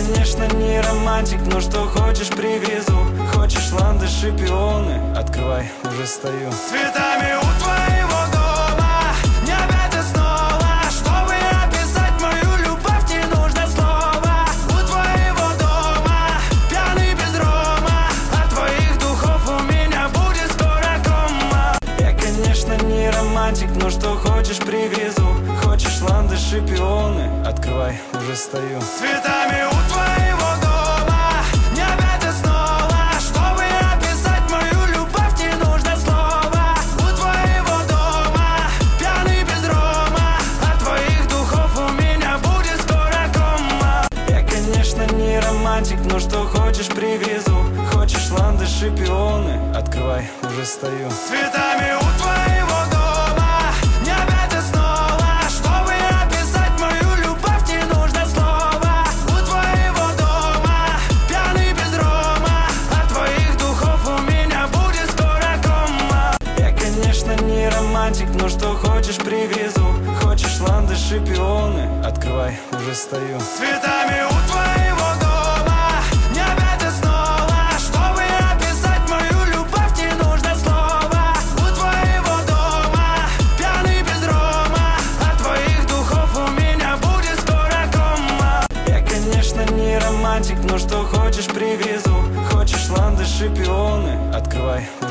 конечно, не романтик, но что хочешь привезу. Хочешь ландыши, пионы? Открывай, уже стою. С цветами у твоего дома, не опять и снова. Чтобы описать мою любовь, не нужно слова. У твоего дома, пьяный без рома. От твоих духов у меня будет скоро кома. Я, конечно, не романтик, но что хочешь привезу. Хочешь ландыши, пионы? Открывай, уже стою. С цветами у твоего дома, не опять и снова. Чтобы описать мою любовь, не нужно слова. У твоего дома, пьяный без рома. От твоих духов у меня будет скоро кома. Я, конечно, не романтик, но что хочешь привезу. Хочешь ландыши, пионы? Открывай, уже стою. С цветами у твоего дома, не опять и снова. Чтобы описать мою любовь, не нужно слова. У твоего дома, пьяный без рома. От твоих духов у меня будет скоро кома. Я, конечно, не романтик, но что хочешь привезу. Хочешь ландыши, пионы? Открывай, уже стою. С цветами у твоего дома, не опять и снова. Чтобы описать мою любовь, не нужно слова. У твоего дома, пьяный без рома. От твоих духов у меня будет скоро кома. Я, конечно, не романтик, но что хочешь привезу. Хочешь ландыши, пионы? Открывай,